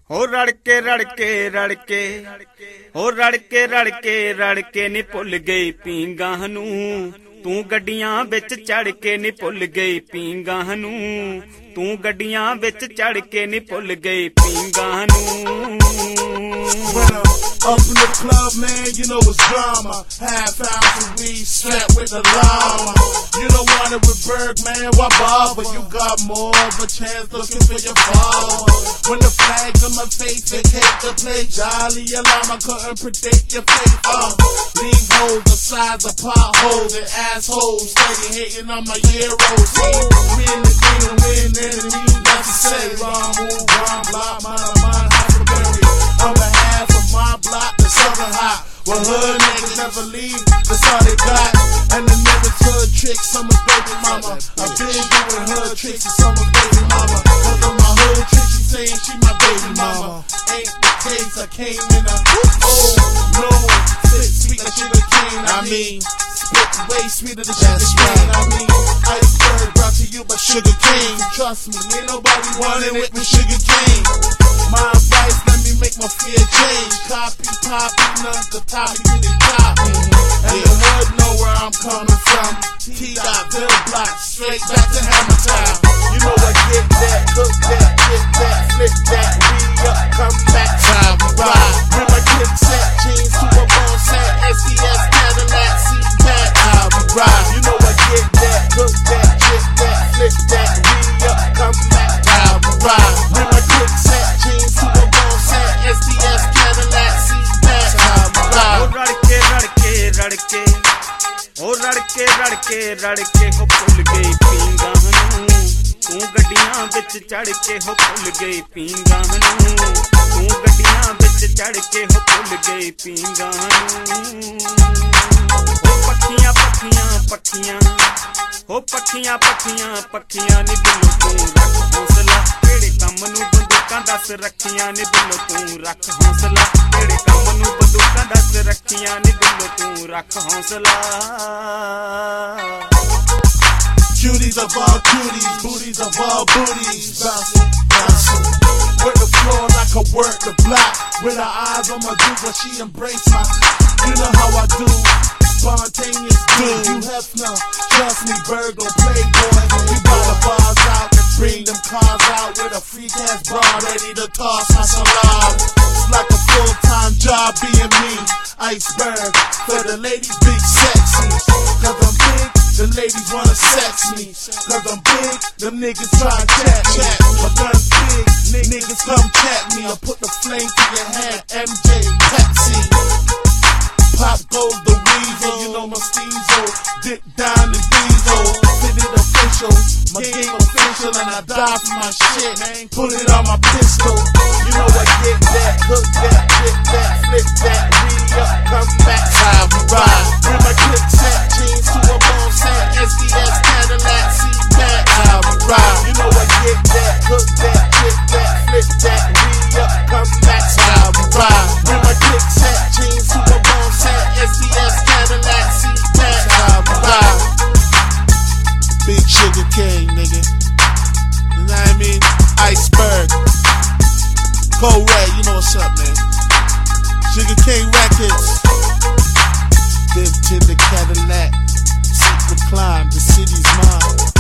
हो रड़के रड़के रड़के हो रड़के रड़के रड़के नी भुल गई पींगां नू तू गड्डियां विच चढ़ के नी भुल गई पींगां नू तू गड्डियां विच चढ़ के नी भुल गई पींगां नू Up in the club, man, you know it's drama. Half ounce of weed, slept with the llama. You don't want it with Berg, man, why bother? You got more of a chance looking for your father. When the flags on my face, they take the play. Jolly alarm, I couldn't predict your fate. Leave holes the size of potholes and assholes. Steady hating on my heroes. See, we in the game, win enemy, that's to say. Wrong move, wrong block, mine, Huckleberry. On behalf of my block, the Southern Hot. Well, hood niggas never leave, that's all they got. And the niggas hood tricks, someone's baby mama. I've been doing hood tricks and someone's baby mama. Cause of my hood tricks, she saying she my baby mama. Ain't the case, I came in a no, sweet like sugar cane. I mean, spit way sweeter than sugar cane. I mean, iceberg brought to you by sugar cane. Trust me, ain't nobody wanting with me sugar cane. My advice, let me make my fear change. Copy, none the top, you really top me. And the hood know where I'm coming from. T-Dot, Bill Block, straight back to Hammer Town. You know I get that, look that, get that, flip that, re-up, come back, time to ride. Bring my kid set, jeans to a bone set, SDS, Cadillac, seat-back, time to ride. You know I get that, look that, get that, flip that, re-up, come back, time to ride. Bring my kid set, jeans to a bone set, SDS, Cadillac, seat-back, time to ride. हो रड़के रड़के रड़के हो रड़के रड़के रड़के हो भुल गई पींगां नू तू गड्डियां विच चढ़ के हो भुल गई पींगां नू तू गड्डियां विच चढ़ के हो भुल गई पींगां नू हो पखियां पखियां पखियां हो पखियां पखियां पखियां नी बिल्लो तू रख हौसला केड़े कम नू बंदूकां दस रखियां नी बिल्लो तू रख हौसला केड़े कम नू बंदूकां दस रखियां नी बिल्लो तू रख हौसला Cuties of all cuties, booties of all booties. Bouncing, work the floor like I work the block. With her eyes on my dude when she embrace my. You know how I do, spontaneous do. You have no, trust me, Virgo, playboy. We buy the bars out and bring them cars out with a freak ass bar ready to toss my salon. It's like a full-time job being me. Iceberg for the ladies, big sexy. Cause I'm big. The ladies wanna sex me, cause I'm big, them niggas try to chat. My gun's big, niggas come chat me. I put the flame to your head, MJ, Pepsi. Pop goes the weasel, you know my steezo. Dick down the diesel, fit it official. My game official and I die for my shit. Put it on my pistol, you know I get that, cook that, hit that, flip that, re-up, come back, time to ride. Bring my clip set, jeans to a bone set, SDS, Cadillac, seat-back, time to ride. You know I get that, cook that, hit that, flip that, re-up, come back, time to ride. Bring my clip set, jeans to a bone set, SDS, Cadillac, seat-back, time to ride. Big sugar cane, nigga. You know what I mean? Iceberg. Cold Red, you know what's up, man. Sugar Cane Records. Live to the Cadillac. Seat recline, the city's mine.